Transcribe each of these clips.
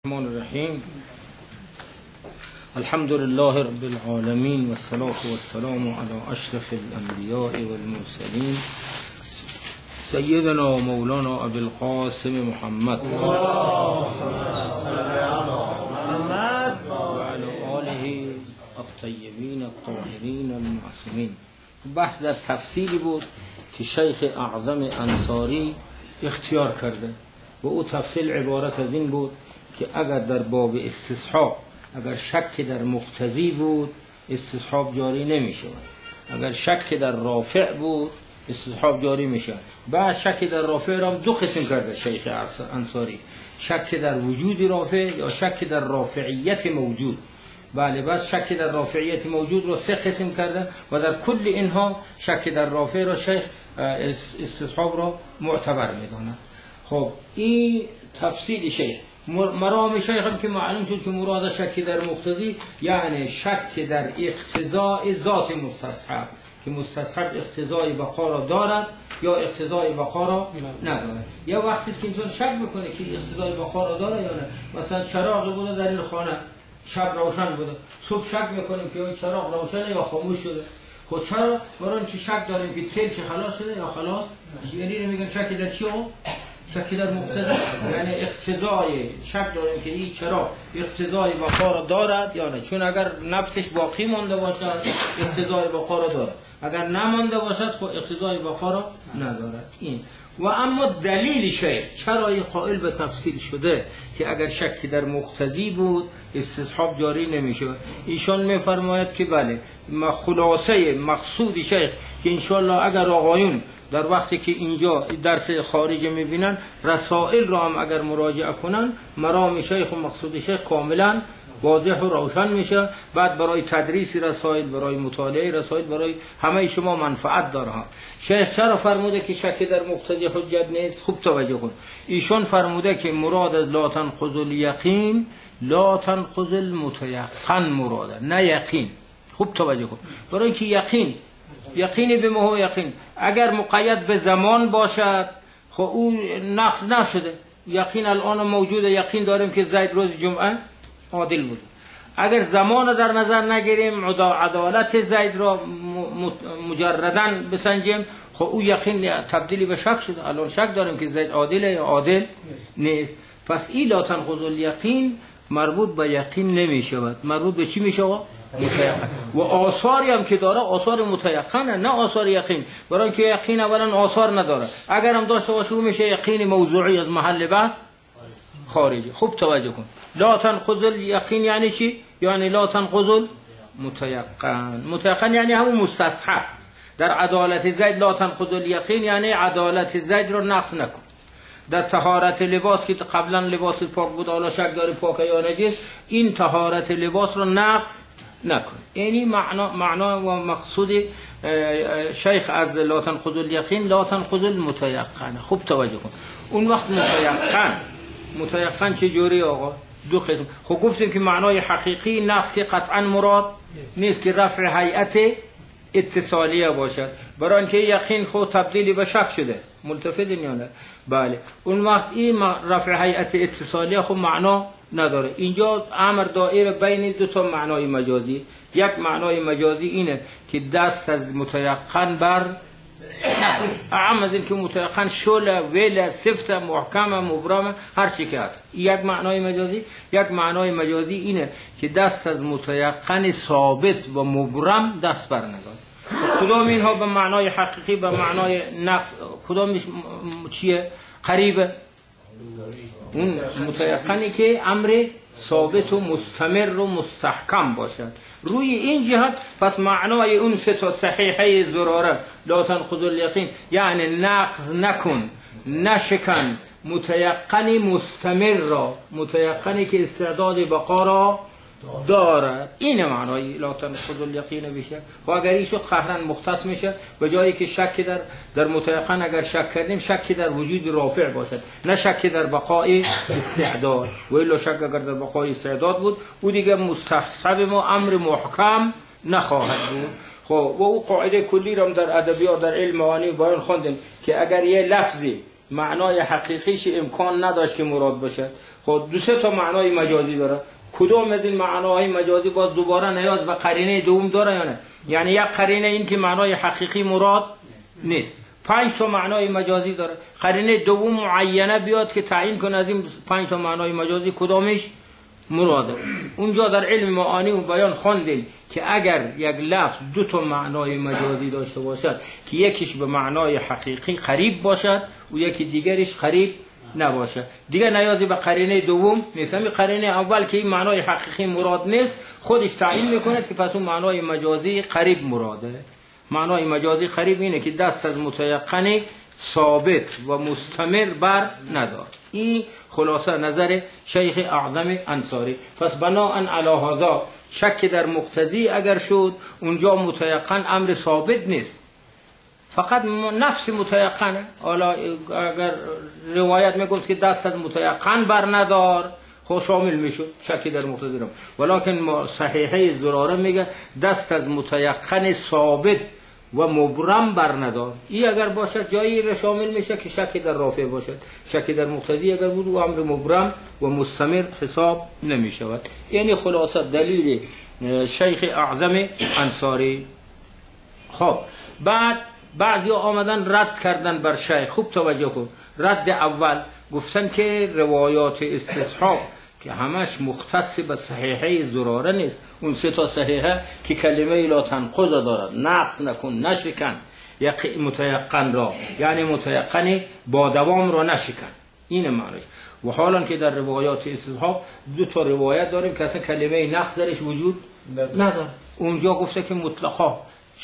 الرحمن الرحیم. الحمد لله رب العالمین و الصلاة والسلام علی اشرف الانبیاء والمرسلین سیدنا و مولانا ابی القاسم محمد و علی آله الطیبین الطاهرین المعصومین. بحث در تفصیلی بود که شیخ اعظم انصاری اختیار کرده و او تفصیل عبارت از این بود که اگر در باب استصحاب اگر شک در مقتضی بود استصحاب جاری نمی شود، اگر شک در رافع بود استصحاب جاری می شود. بعد شک در رافع را دو قسم کرده شیخ انصاری، شک در وجود رافع یا شک در رافعیت موجود. بله، بس شک در رافعیت موجود را سه قسم کرده و در کل اینها شک در رافع را شیخ استصحاب را معتبر می داند. خب این تفصیل شیخ. مرام شیخ هم که معلوم شد که مراد شک در مقتضی یعنی شک در اقتضاء ذات مستصحب، که مستصحب اقتضای بقا را دارد یا اقتضای بقا را ندارد. یا وقتی که انسان شک میکنه که اقتضای بقا را داره یا نه، مثلا چراغ بوده در این خانه شب روشن بوده، صبح شک میکنیم که این چراغ روشنه یا خاموش شده. خود چرا؟ برای اینکه شک داریم که تیل چه خلاص شده یا خلاص. یعنی میگن شک در چی ها؟ شک در مقتضی، یعنی اقتضای شک داریم که این چرا اقتضای بقا را دارد یا نه، چون اگر نفتش باقی مانده باشد اقتضای بقا را دارد، اگر نمانده باشد خب اقتضای بقا را ندارد. این و اما دلیل شیخ چرا این قائل به تفصیل شده که اگر شکی در مقتضی بود استصحاب جاری نمیشه. ایشان میفرماید که بله، خلاصه مقصود شیخ که انشالله اگر آقایون در وقتی که اینجا درس خارج میبینن رسائل را هم اگر مراجعه کنن مرام شیخ و مقصود شیخ کاملا واضح و روشن میشه. بعد برای تدریس رسائل، برای مطالعه رسائل، برای همه شما منفعت داره. شیخ چرا فرموده که شک در مقتضی حجت نیست؟ خوب توجه کن. ایشون فرموده که مراد از لا تنقض الیقین لا تنقض المتیقن مراده، نه یقین. خوب توجه کن. برای اینکه یقین به ما یقین اگر مقید به زمان باشد خب او نقض نشده. یقین الان موجوده، یقین داریم که زید روز جمعه عادل بود. اگر زمان در نظر نگیریم عدالت زید را مجردن بسنجیم خب او یقین تبدیلی به شک شده. الان شک داریم که زید عادله یا عادل نیست. پس این لا تنقض الیقین مربوط به یقین نمی شود، مربوط به چی می شود؟ متیقن. و آثاری هم که داره آثار متیقنه نه آثار یقین، برای اینکه یقین اولا آثار نداره، اگر هم داشته باشه او میشه یقین موضوعی از محل بحث خارجی. خوب توجه کن. لا تنقض الیقین یعنی چی؟ یعنی لا تنقض المتیقن. متیقن یعنی همون مستصحب. در عدالت زید لا تنقض الیقین یعنی عدالت زید رو نقص نکن. در طهارت لباس که قبلا لباس پاک بود حالا شک داری پاک یا نجس، این طهارت لباس رو نقص نکن. یعنی معنا و مقصود شیخ از لا تنقض الیقین لا تنقض المتیقن. خوب توجه کن. اون وقت متیقن چه جوری آقا؟ دو قسم. خب گفتیم که معنای حقیقی نقص که قطعا مراد نیست که رفع هیئت اتصالیه باشد، برای اینکه یقین خود تبدیلی به شک شده. ملتفتین یا نه؟ بله. اون وقت این رفع هیئت اتصالیه خب معنا نداره. اینجا امر دائره بین دو تا معنای مجازی. یک معنای مجازی اینه که دست از متیقن بر اعم از این که متیقن شل ویل سفت محکم مبرم هر چی که هست. یک معنای مجازی. یک معنای مجازی اینه که دست از متیقن ثابت و مبرم دست بر نگاه. کدام اینها به معنای حقیقی به معنای نقص کدامش چیه؟ قریبه. اون متیقنی که امر ثابت و مستمر و مستحکم باشد. روی این جهت پس معنای اون سه تا صحیحه زراره لا تنقض الیقین یعنی نقض نکن، نشکن متیقنی مستمر را، متیقنی که استعداد بقا را دارد. این معنای لا تنقض الیقین بشه. و اگر این شد قهرن مختص میشه، به جایی که شک در متیقن اگر شک کردیم شک در وجود رافع باشد نه شک در بقای استعداد. و الا شک اگر در بقای استعداد بود او دیگه مستحسب ما امر محکم نخواهد بود. خب و او قاعده کلی را در ادبیات در علم معانی بیان خواندیم که اگر یه لفظی معنای حقیقیش امکان نداشت که مراد باشه خب دو سه تا معنای مجازی داره. کدوم از این معناهای مجازی باز دوباره نیاز به قرینه دوم داره یا نه؟ یعنی یک قرینه این که معنای حقیقی مراد نیست. 5 تا معنای مجازی داره. قرینه دوم معینه بیاد که تعیین کنه از این 5 تا معنای مجازی کدامش مراده. اونجا در علم معانی و بیان خواندیم که اگر یک لفظ 2 تا معنای مجازی داشته باشد که یکیش به معنای حقیقی قریب باشد و یکی دیگرش قریب نباشه، دیگه نیازی به قرینه دوم نیست. همین قرینه اول که این معنای حقیقی مراد نیست خودش تعیین میکنه که پس اون معنای مجازی قریب مراده. معنای مجازی قریب اینه که دست از متیقن ثابت و مستمر بر ندار. این خلاصه نظر شیخ اعظم انصاری. پس بناءً علی هذا شک در مقتضی اگر شد اونجا متیقن امر ثابت نیست، فقط نفس متیقنه. حالا اگر روایت میگفت که دست از متیقن بر ندار خب شامل میشد شکی در مقتضی رو، ولکن صحیحه زراره میگه دست از متیقن ثابت و مبرم بر ندار. این اگر باشد جایی را شامل میشه که شکی در رافع باشد. شکی در مقتضی اگر بود و امر مبرم و مستمر حساب نمیشود. یعنی خلاصه دلیل شیخ اعظم انصاری. خب بعضی آمدن رد کردن بر شیخ. خوب توجه کن. رد اول گفتن که روایات استصحاب که همش مختص به صحیحه زراره نیست، اون 3 تا صحیحه که کلمه لا تنقض دارد، نقص نکن نشکن متیقن را، یعنی متیقن با دوام را نشکن، این معنیش. و حالا که در روایات استصحاب 2 تا روایت داریم که اصلا کلمه نقص درش وجود نداره. اونجا گفته که مطلقا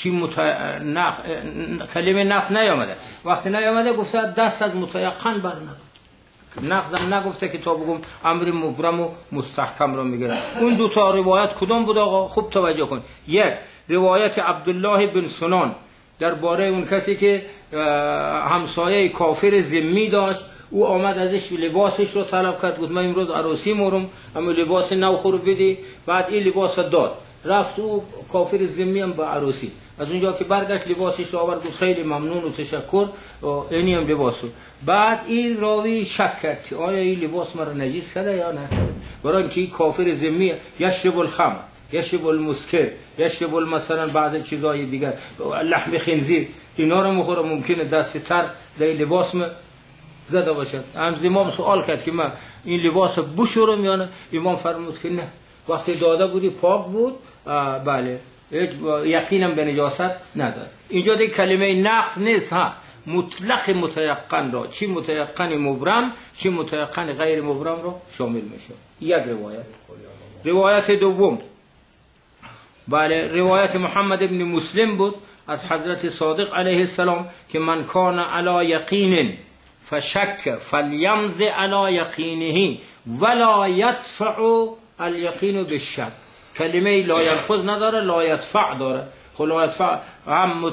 کلمه نقص نیامده. وقتی نیامده گفته دست از متیقن بر ندار. نقضم نگفته که تا بگم امر مبرم و مستحکم رو میگیره. اون 2 تا روایت کدوم بود آقا؟ خوب توجه کن. یک روایت عبدالله بن سنان درباره اون کسی که همسایه کافر ذمی داشت، او آمد ازش لباسش رو طلب کرد، گفت من امروز عروسی مورم اما لباس نو خور بدی. بعد این لباس داد، رفت او کافر ذمی هم به عروسی. از اونجا که برگشت لباسش رو آورد، گفت خیلی ممنون و تشکر، اینی هم لباس. بعد این راوی شک کرد که آیا این لباس مرا نجیس کرده یا نه، برای اینکه کافر ذمی یشرب الخمر، یشرب المسکر، یشرب مثلا بعض چیزای دیگر، لحم خنزیر، اینا رو مخوره، ممکنه دست تر در لباس زده باشد. امام سوال کرد که من این لباس بشورم یا نه؟ امام فرمود که نه، وقتی داده بودی پاک بود. بله، یقینم به نجاست نداره. اینجا دیگه کلمه نقص نیست، ها، مطلق متیقن را، چی متیقن مبرم چی متیقن غیر مبرم را شامل میشه. یک روایت دوم، بله، روایت محمد ابن مسلم بود از حضرت صادق علیه السلام که من کان علی یقین فشک فلیمض علی یقینه ولا یدفع الیقین بالشک. کلمه لا ينقض نداره، لا يدفع داره. خب لا يدفع هم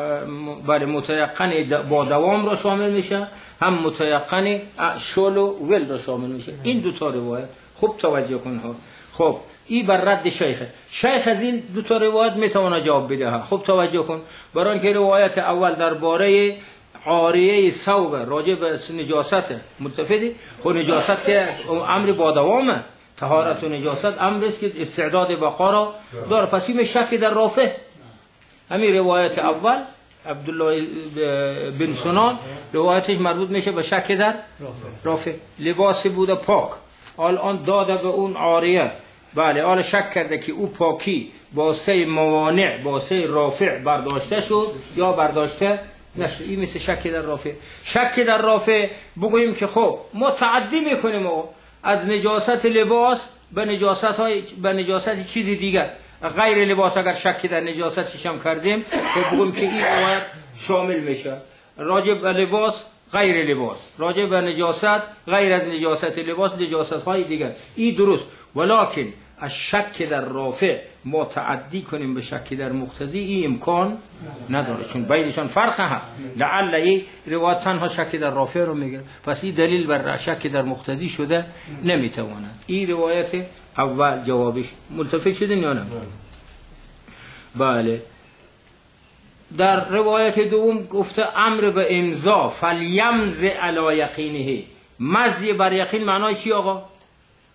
متیقن با دوام را شامل میشه، هم متیقن شل و ول را شامل میشه. این 2 تا روایت خوب توجه کن ها. خب این بر رد شیخ از این 2 تا روایت میتونه جواب بده ها. خوب توجه کن. برای اینکه روایت اول درباره عاریه ثوب راجع به نجاست متفقی. خب نجاست که امر با دوامه، طهارت و نجاست امر است که استعداد بقا را داره. پس این شک در رافع. همین روایت اول عبدالله بن سنان روایتش مربوط میشه به شک در رافع. لباسی بوده پاک، الان داده به اون عاریه، بله، حالا شک کرده که او پاکی واسطه موانع واسطه رافع برداشته شد یا برداشته نشد. این مثل شک در رافع. شک در رافع بگوییم که خب ما تعدی میکنیم از نجاست لباس به نجاست چیزی دیگر غیر لباس. اگر شک در نجاستش هم کردیم خب بگوییم که این روایت شامل میشه. راجع به لباس غیر لباس، راجع به نجاست غیر از نجاست لباس، نجاست های دیگر. این درست. ولکن از شک در رافع ما تعدی کنیم به شک در مقتضی این امکان نداره، چون بینشان فرق هست. لعل این روایت تنها شک در رافع رو میگه، پس این دلیل بر شک در مقتضی شده نمیتواند. این روایت اول جوابش ملتفت شدین یا نه؟ بله. در روایت دوم گفته امر به امضا فلیمض علی یقینه. مضی بر یقین معنای چی آقا؟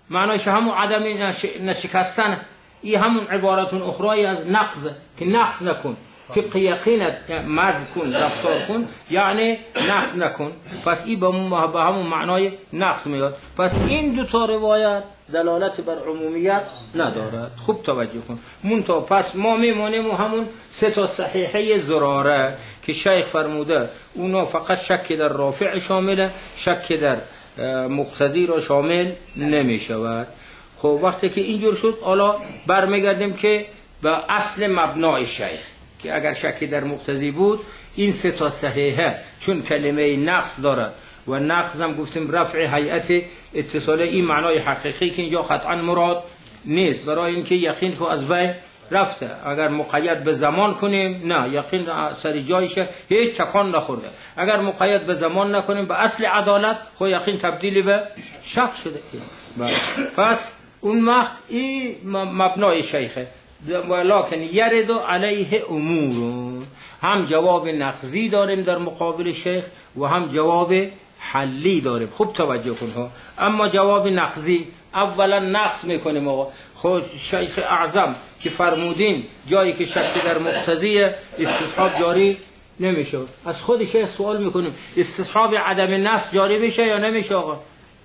معنایش همون عدم نشکستن. این همون عبارتون اخرای از نقض که نقص نکن، طبق یقینت مزد کن، رفتار کن، یعنی نقص نکن. پس این به همون معنای نقص میاد. پس این دو تا روایت دلالت بر عمومیت ندارد. خوب توجه کن. منتها پس ما میمونیم همون سه تا صحیحه زراره که شیخ فرموده اونا فقط شک در رافع شامله، شک در مقتضی را شامل نمی شود. خب وقتی که اینجور شد حالا برمیگردیم که به اصل مبنای شیخ که اگر شکی در مقتضی بود این سه تا صحیحه چون کلمه نقص دارد و نقص هم گفتیم رفع هیئت اتصال، این معنای حقیقی که اینجا قطعا مراد نیست، برای اینکه یقین که از بین رفته. اگر مقید به زمان کنیم نه، یقین سر جایشه، هیچ تکان نخورده. اگر مقید به زمان نکنیم به اصل عدالت خو یقین تبدیل به شک شده. پس اون وقت این مبنای شیخه. ولکن یرد علیه امور، هم جواب نقضی داریم در مقابل شیخ و هم جواب حلی داریم. خوب توجه کن ها. اما جواب نقضی اولا نقص میکنیم آقا. خود شیخ اعظم که فرمودین جایی که شک در مقتضی استصحاب جاری نمیشه، از خود شیخ سوال میکنیم استصحاب عدم نص جاری میشه یا نمیشه آقا؟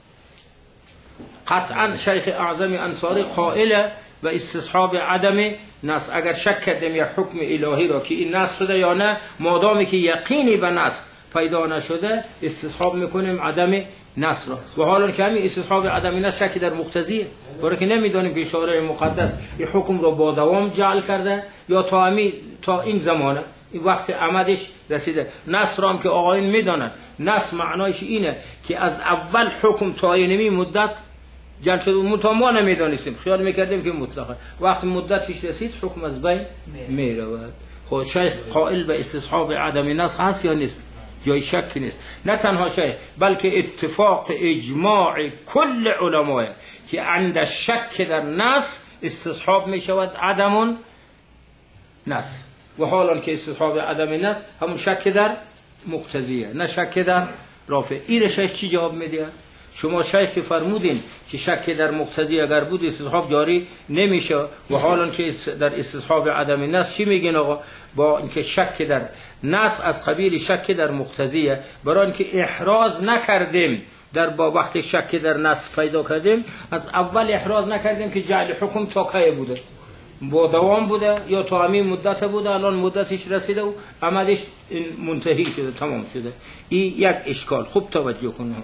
قطعا شیخ اعظم انصاری قائله و استصحاب عدم نص. اگر شک کردیم یا حکم الهی را که این نص شده یا نه، مادامی که یقینی به نص پیدا نشده استصحاب میکنیم عدم نص را. و حالا که همین استصحاب عدم نص شکی در مقتضیه، برای که نمیدانیم که شارع مقدس این حکم را با دوام جعل کرده یا تا این زمانه این وقت عمدش رسیده. نص را هم که آقایون میدانند، نص معنایش اینه که از اول حکم تا اینمی مدت جل شد و ما نمیدانستیم، خیال میکردیم که مطلقه، وقت مدتش رسید حکم از بین میرود. خود شیخ قائل به استصحاب عدم نص هست یا نیست؟ جای شک نیست. نه تنها شیخ بلکه اتفاق اجماع کل علماء که عند شک در نص استصحاب میشود عدم نص. و حالا که استصحاب عدم نص همون شک در مقتضیه نه شک در رافع. این شیخ چی جواب میده؟ شما شیخ فرمودین که شک در مقتضی اگر بود استصحاب جاری نمیشه، و حالا که در استصحاب عدم نص چی میگین آقا؟ با اینکه شک در نص از قبیل شک در مقتضیه، برای اینکه احراز نکردیم در با وقتی شک در نص پیدا کردیم از اول احراز نکردیم که جعل حکم تا کی بوده، با دوام بوده یا تا همین مدت بوده، الان مدتش رسیده و عملش منتهی شده، تمام شده. این یک اشکال. خوب توجه کنید.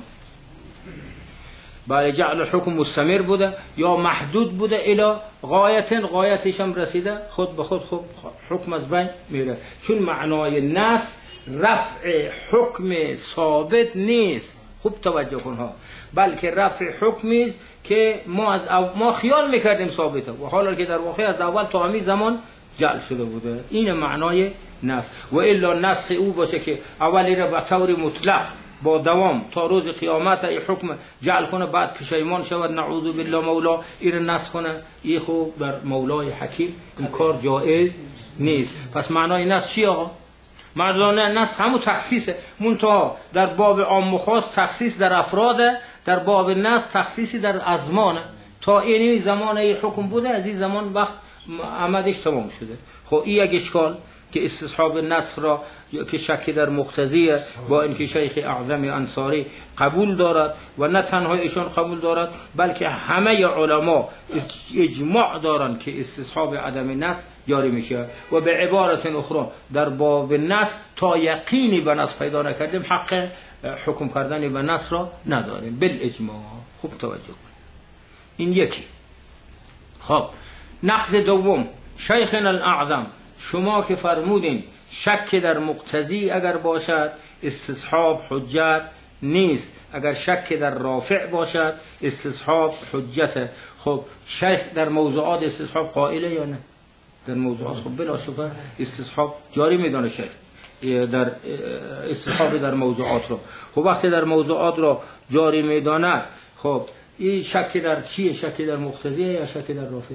بله جعل حکم مستمر بوده یا محدود بوده الی غایتش هم رسیده، خود به خود حکم از بین میره. چون معنای نص رفع حکم ثابت نیست. خوب توجه کن ها. بلکه رفع حکمی که ما خیال میکردیم ثابته و حالا که در واقع از اول تا همین زمان جعل شده بوده. این معنای نسخ. و الا نسخ او باشه که اولی را به طور مطلق با دوام تا روز قیامت ای حکم جعل کنه، بعد پشیمان شود نعوذ بالله مولا این نسخ کنه، این خوب بر مولای حکیم این کار جایز نیست. پس معنای نسخ چی آقا؟ معنای نسخ همون تخصیصه، منتها در باب عام و خاص تخصیص در افراده، در باب نسخ تخصیصی در ازمانه. تا این زمان ای حکم بوده، از این زمان وقت عمدش تمام شده. خب این یک اشکال که استصحاب نسخ را که شک در مقتضیه با اینکه شیخ اعظم انصاری قبول دارد و نه تنها ایشان قبول دارد بلکه همه علما اجماع دارند که استصحاب عدم نسخ جاری میشه. و به عبارت اخرى در باب نسخ تا یقینی به نسخ پیدا نکردیم حق حکم کردن به نسخ را نداریم بالاجماع. خوب توجه کن. این یکی. خب نقض دوم، شیخنا الاعظم شما که فرمودین شک در مقتضی اگر باشد استصحاب حجت نیست، اگر شک در رافع باشد استصحاب حجته. خب شیخ در موضوعات استصحاب قائله یا نه؟ در موضوعات خب بلا شبه استصحاب جاری میدانه شیخ در استصحاب در موضوعات رو. خب وقتی در موضوعات رو جاری میداند، خب این شک در چیه؟ شک در مقتضیه یا شک در رافع؟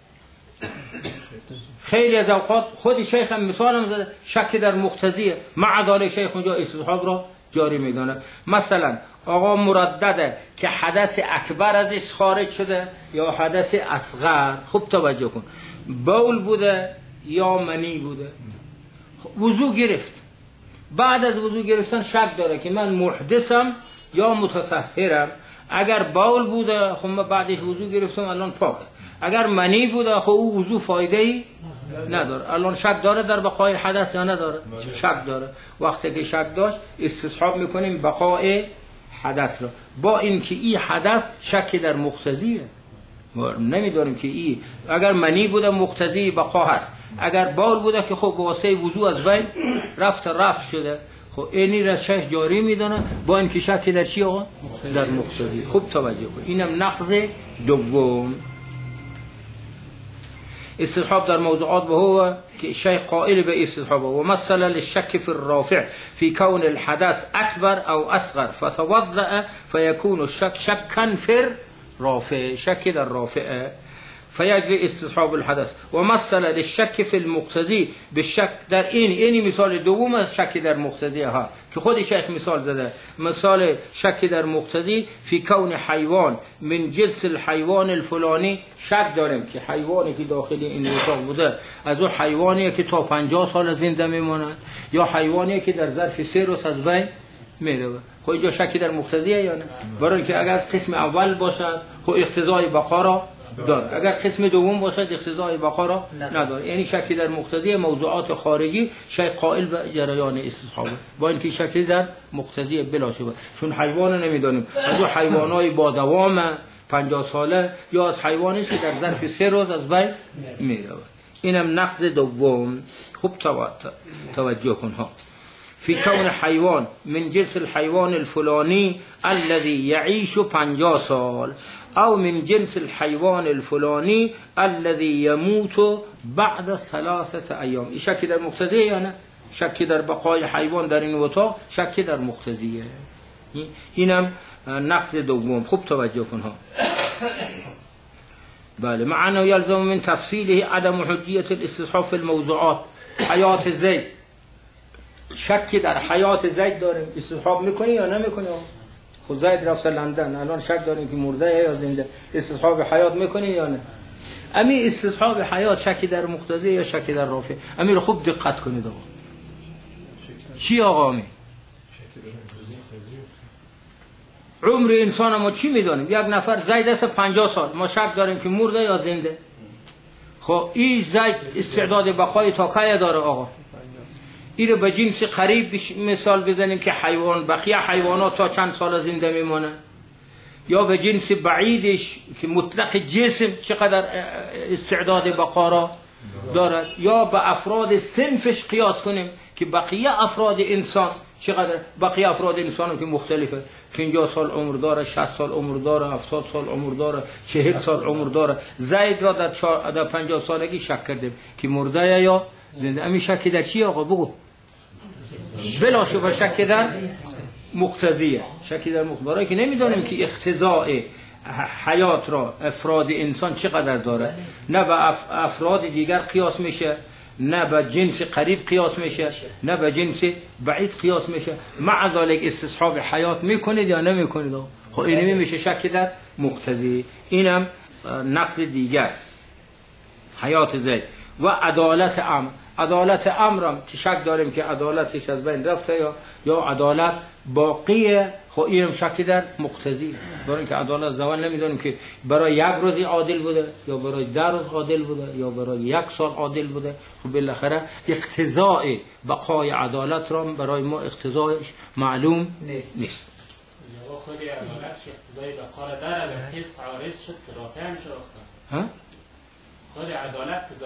خیلی از اوقات خود شیخ هم مثال هم زده شک در مقتضیه، مع ذلک شیخ اونجا استصحاب را جاری میدانه. مثلا آقا مردده که حدث اکبر ازش خارج شده یا حدث اصغر. خوب توجه کن، بول بوده یا منی بوده، وضو گرفت، بعد از وضو گرفتن شک داره که من محدثم یا متطهرم. اگر بول بوده خب من بعدش وضو گرفتم الان پاکه، اگر منی بوده خب او وضو فایده ای نداره. الان شک داره در بقای حدث یا نداره؟ شک داره. وقتی که شک داشت استصحاب میکنیم بقای حدث را، با اینکه این حدث شک در مقتضیه. نمیدونیم که این اگر منی بوده مقتضی بقا هست، اگر بول بوده که خب واسه وضو از بین رفت شده، خب اینی را شیخ جاری میدانه با اینکه شک در چی آقا؟ در مقتضی. خوب توجه کن، اینم نقض دوم. استصحاب در موضوعات به هو که شیخ قائل به استصحاب و مثلا للشك في الرافع في كون الحدث اكبر او اصغر فتوضأ فيكون الشك شكا في الرافع، شك در رافع فيجري استصحاب الحدث. و مثلا للشك في المقتضي بالشك در اینی مثال دوم از شک در مقتضی ها که خود شیخ مثال زده. مثال شک در مقتضی فی کون حیوان من جنس الحیوان الفلانی، شک داریم که حیوانی که داخل این اتاق بوده از اون حیوانی که تا 50 سال زنده میماند یا حیوانی که در ظرف 3 روز از بین میره. خب اینجا شک در مقتضیه یا نه؟ برای که اگر از قسم اول باشد خب اقتضای بقا را داره، اگر قسم دوم باشد اقتضای بقا را نداره. یعنی شک در مقتضی موضوعات خارجی شیخ قائل به جریان استصحابه، با اینکه شک در مقتضی بلا شبه، چون حیوان نمیدانیم از اون حیوانای با دوام 50 ساله یا از حیوانی که در ظرف 3 روز از بین میره. اینم نقض دوم. خوب توجه کن ها. فی کون حیوان من جنس الحیوان الفلانی الذي يعيش 50 سال او من جنس الحيوان الفلاني الذي يموت بعد 3 ایام. این شکی در مقتضیه یا نه؟ شکی در بقای حیوان در این اتاق شکی در مقتضیه. اینم نقض دوم. خوب توجه کن ها. بله، معنی یلزم من تفصیله عدم حجیت الاستصحاب فی الموضوعات. حیات زید، شکی در حیات زید داریم، استصحاب میکنی یا نمیکنی؟ خود زید رفت لندن، الان شک داریم که مرده یا زنده، استصحاب حیات میکنی یا نه؟ امی استصحاب حیات شکی در مقتضی یا شکی در رافع؟ امی رو خوب دقت کنید آقا. چی آقا می؟ عمر انسان ما چی میدانیم؟ یک نفر زید است 50 سال، ما شک داریم که مرده یا زنده. خب این زید استعداد بقای تا کی داره آقا؟ این رو به جنس قریب مثال بزنیم که حیوان، بقیه حیوانات تا چند سال زنده میمانه، یا به جنس بعیدش که مطلق جسم چقدر استعداد بقا را دارد، یا به افراد صنفش قیاس کنیم که بقیه افراد انسان چقدر. بقیه افراد انسان که مختلفه، 50 سال عمر داره، 60 سال عمر داره، 70 سال عمر داره، 40 سال عمر داره. زید را در 50 سالگی شک کردیم که مرده یا زنده. امی شکی در چی آقا بگو؟ بلا شبه شک در مقتضیه. شکی در مقتضیه، برای که نمیدانیم که اقتضاء حیات را افراد انسان چقدر داره، نه به افراد دیگر قیاس میشه، نه به جنس قریب قیاس میشه، نه به جنس بعید قیاس میشه. مع ذلك استصحاب حیات میکنید یا نمیکنید؟ خب این میشه شک در مقتضی. اینم نقض دیگر حیات زید. و عدالت امر، عدالت امرم که شک داریم که عدالتش از بین رفته یا عدالت باقیه. خب اینم شک در مقتضی، برای اینکه عدالت زوال نمیدونیم که برای 1 روز عادل بوده یا برای 10 روز عادل بوده یا برای 1 سال عادل بوده. خب بالاخره اقتضاء بقای عدالت را برای ما اقتضایش معلوم نیست. خود عدالت اقتضای بقا را داره، اگر حس عارض شد رافع میشه وقتا. ها؟ خود عدالت که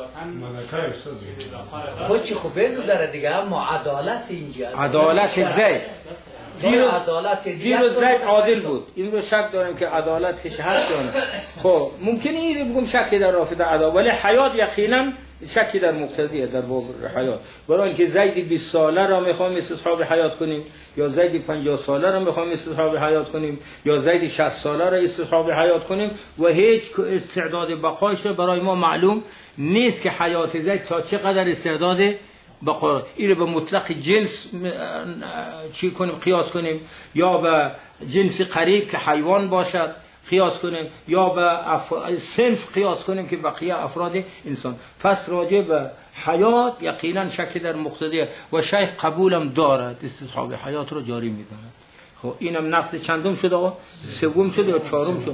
ذاتاً خود چی خوبه داره دیگه، اما عدالت اینجا عدالت زید دیروز زید عادل بود، این رو شک داریم که عدالتش هست یا نه. خب ممکنه این رو بگم شکی در رافع در عدالت، ولی حیات یقینا شکی در مقتضیه در باب حیات. برای اینکه زید 20 ساله را میخوام استصحاب حیات کنیم، یا زید 50 ساله را میخوام استصحاب حیات کنیم، یا زید 60 ساله را استصحاب حیات کنیم و هیچ استعداد بقایش برای ما معلوم نیست که حیات زید تا چقدر استعداد این به مطلق جنس چی کنیم قیاس کنیم، یا به جنس قریب که حیوان باشد قیاس کنیم، یا به صنف قیاس کنیم که بقیه افراد انسان. پس راجع به حیات یقینا شک در مقتضی و شیخ قبولم دارد، استصحاب حیات رو جاری می‌داند. خب اینم نقص چندم شد آقا؟ سوم شد یا چهارم شد؟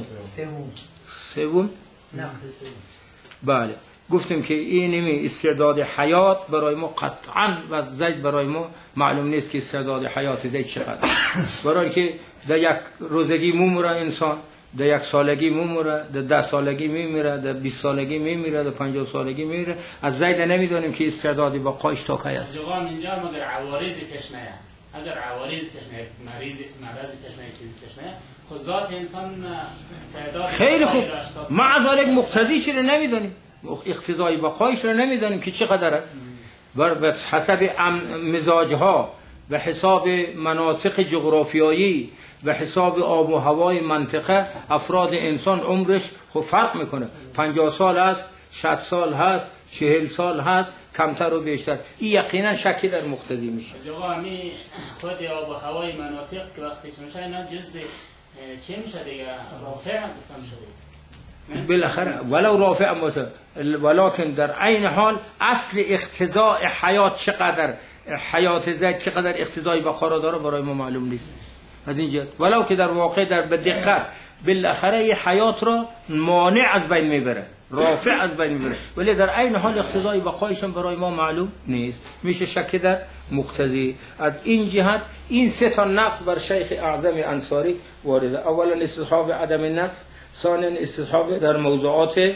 سوم. نقص سوم. بله گفتیم که این استعداد حیات برای ما قطعا و زید برای ما معلوم نیست که استعداد حیات زید چقدر. برای که در یک روزگی میمیره انسان، در یک سالگی میمیره، در 10 سالگی میمیره، در 20 سالگی میمیره، در 50 سالگی میمیره. از زید نمیدونیم که استعدادی با قایش تا کی است. جواب اینجا مگر عوارض کشنه، اگر عوارض کشنه، مرض کشنه، چیزی کشنه، خود ذات انسان استعداد خیلی خوب. مع ذلك مقتضیش رو نمیدونیم، اقتضای بقایش رو نمیدونیم که چقدره. بر حسب مزاجها، به حساب مناطق جغرافیایی، به حساب آب و هوای منطقه افراد انسان عمرش خب فرق میکنه. 50 سال هست، 60 سال هست، 40 سال هست، کمتر و بیشتر. این یقینا شکی در مقتضی میشه. جواب همین خود آب و هوای مناطق که وقتی چه میشه اینا جز چه میشه دیگه رافع گفتم شده بالاخره ولو رافع باشه، ولکن در عین حال اصل اقتضاء حیات چقدر، حیات زید چقدر اقتضای بقا داره برای ما معلوم نیست. از اینجا ولو که در واقع در بدقت بالاخره این حیات را مانع از بین میبره، رافع از بین میبره، ولی در عین حال اقتضای بقایش هم برای ما معلوم نیست. میشه شک در مقتضی. از این جهت این سه تا نقص بر شیخ اعظم انصاری وارده. اولا استصحاب عدم النص، ثانیا استصحاب در موضوعات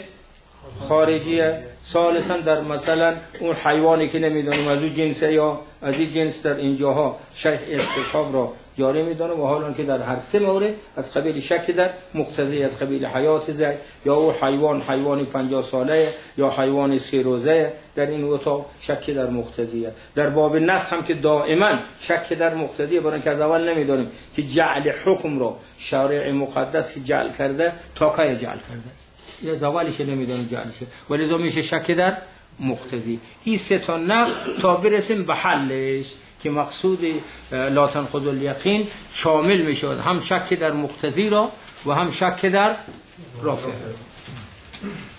خارجیه، ثالثا در مثلا اون حیوانی که نمیدونیم از اون جنسه یا از این جنس، در اینجاها شیخ استصحاب را جاری میدانه. و حالا که در هر سه مورد از قبیل شک در مقتضی، از قبیل حیات زید، یا او حیوانی 50 ساله یا حیوان 3 روزه، در این اتاق شک در مقتضیه. در باب نص هم که دائما شک در مقتضیه، برای که از اول نمیدونیم که جعل حکم را شارع مقدس که جعل کرده تا کی جعل کرده، یا زوالش نمیدونیم جعلش، ولی دو میشه شک در مقتضی. این سه تا نقص تا برسیم به حلش که مقصود لا تنقض الیقین شامل میشود، هم شک در مقتضی را و هم شک در رافع.